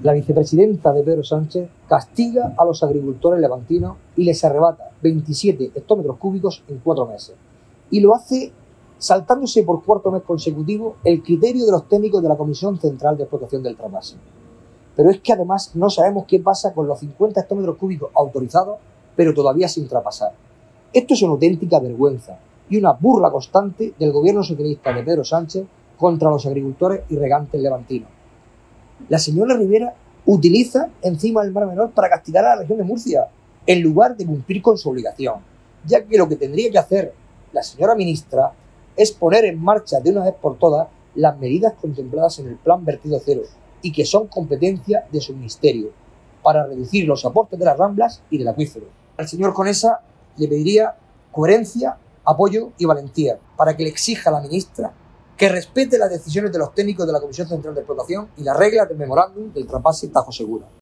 La vicepresidenta de Pedro Sánchez castiga a los agricultores levantinos y les arrebata 27 hectómetros cúbicos en 4 meses. Y lo hace saltándose por cuarto mes consecutivo el criterio de los técnicos de la Comisión Central de Explotación del Trasvase. Pero es que además no sabemos qué pasa con los 50 hectómetros cúbicos autorizados, pero todavía sin traspasar. Esto es una auténtica vergüenza y una burla constante del gobierno socialista de Pedro Sánchez contra los agricultores y regantes levantinos. La señora Ribera utiliza encima del Mar Menor para castigar a la región de Murcia, en lugar de cumplir con su obligación, ya que lo que tendría que hacer la señora ministra es poner en marcha de una vez por todas las medidas contempladas en el Plan Vertido Cero y que son competencia de su ministerio, para reducir los aportes de las Ramblas y del acuífero. Al señor Conesa le pediría coherencia, apoyo y valentía para que le exija a la ministra que respete las decisiones de los técnicos de la Comisión Central de Explotación y las reglas del memorándum del trasvase Tajo Segura.